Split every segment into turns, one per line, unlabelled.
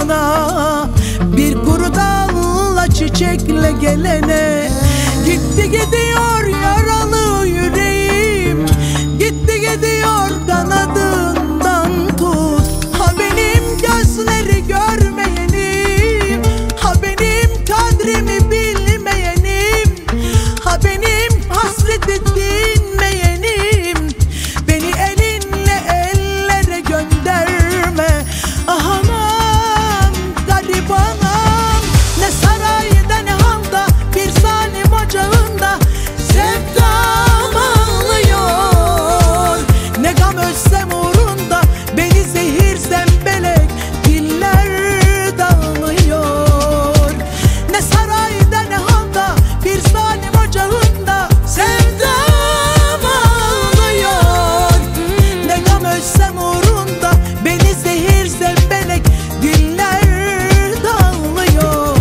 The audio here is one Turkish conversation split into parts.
bana, bir kuru dalla çiçekle gelene. Gitti gidiyor yaralı yüreğim, gitti gidiyor kanadından tut. Ha benim gözleri görmeyenim, ha benim kadrimi bilmeyenim, ha benim hasreti dinmeyenim. Beni elinle ellere gönderme. Ah anam, garip anam, ne sarayda ne halda, bir zalim ocağında sevdam ağlıyor. Ne gam ölsem uğrunda, beni zehir zembelek diller dağılıyor. Ne sarayda ne halda, bir zalim ocağında sevdam ağlıyor. Ne gam ölsem uğrunda, beni zehir zembelek diller dağılıyor.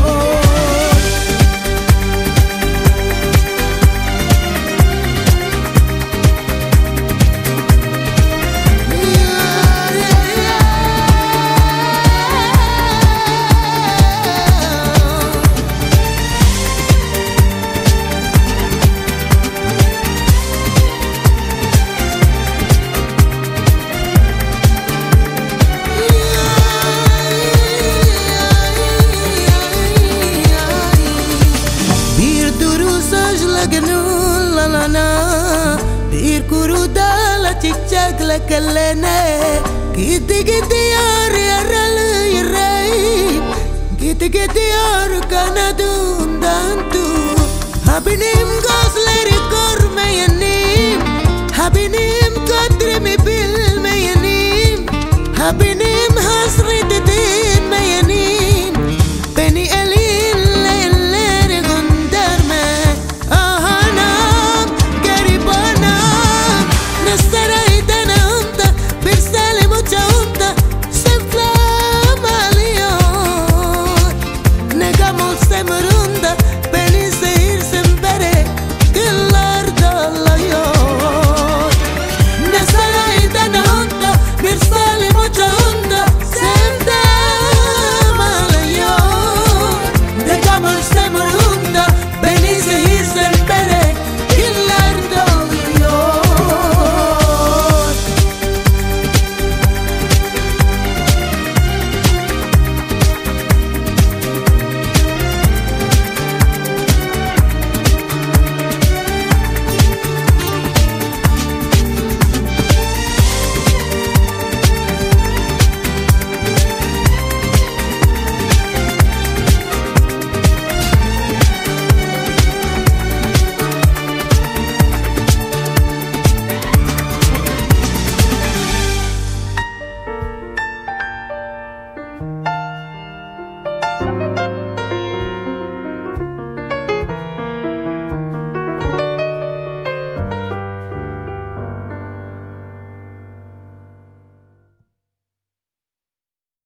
Bir duru saçla gönüllalana, bir kuru dala çiçekle kellene. Gitti gidiyor yaralı yüreğim, gitti gidiyor kanadından tut. Ha benim gözleri görmeyenim, ha benim